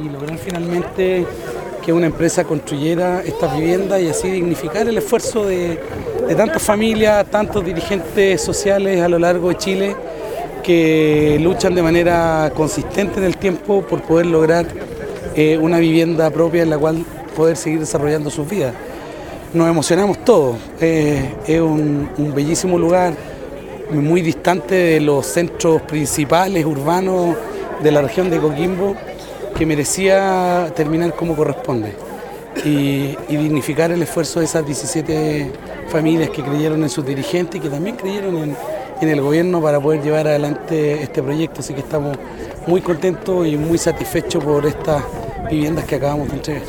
y lograr finalmente que una empresa construyera estas viviendas y así dignificar el esfuerzo de tantas familias, tantos dirigentes sociales a lo largo de Chile que luchan de manera consistente en el tiempo por poder lograr una vivienda propia en la cual poder seguir desarrollando sus vidas. Nos emocionamos todos, es un bellísimo lugar, muy distante de los centros principales urbanos de la región de Coquimbo, que merecía terminar como corresponde y dignificar el esfuerzo de esas 17 familias que creyeron en sus dirigentes y que también creyeron en el gobierno para poder llevar adelante este proyecto. Así que estamos muy contentos y muy satisfechos por estas viviendas que acabamos de entregar.